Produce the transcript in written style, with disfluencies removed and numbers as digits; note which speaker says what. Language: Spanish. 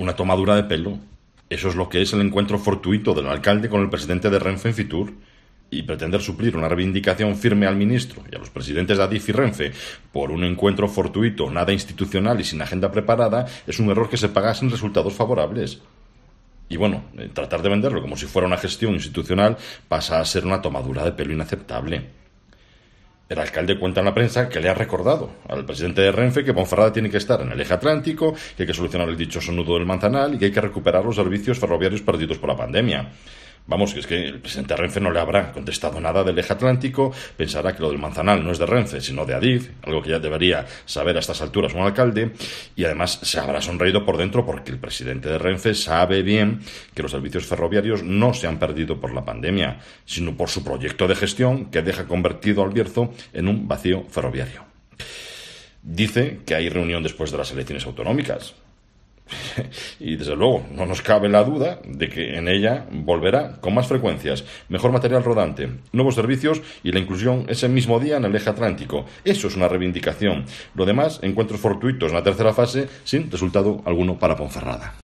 Speaker 1: una tomadura de pelo. Eso es lo que es el encuentro fortuito del alcalde con el presidente de Renfe en Fitur. Y pretender suplir una reivindicación firme al ministro y a los presidentes de Adif y Renfe por un encuentro fortuito, nada institucional y sin agenda preparada es un error que se paga sin resultados favorables. Y bueno, tratar de venderlo como si fuera una gestión institucional pasa a ser una tomadura de pelo inaceptable. El alcalde cuenta en la prensa que le ha recordado al presidente de Renfe que Ponferrada tiene que estar en el eje atlántico, que hay que solucionar el dichoso nudo del Manzanal y que hay que recuperar los servicios ferroviarios perdidos por la pandemia. Vamos, que es que el presidente de Renfe no le habrá contestado nada del eje atlántico, pensará que lo del Manzanal no es de Renfe, sino de Adif, algo que ya debería saber a estas alturas un alcalde, y además se habrá sonreído por dentro porque el presidente de Renfe sabe bien que los servicios ferroviarios no se han perdido por la pandemia, sino por su proyecto de gestión que deja convertido al Bierzo en un vacío ferroviario. Dice que hay reunión después de las elecciones autonómicas. Y desde luego no nos cabe la duda de que en ella volverá con más frecuencias, mejor material rodante, nuevos servicios y la inclusión ese mismo día en el eje atlántico. Eso es una reivindicación. Lo demás, encuentros fortuitos en la tercera fase sin resultado alguno para Ponferrada.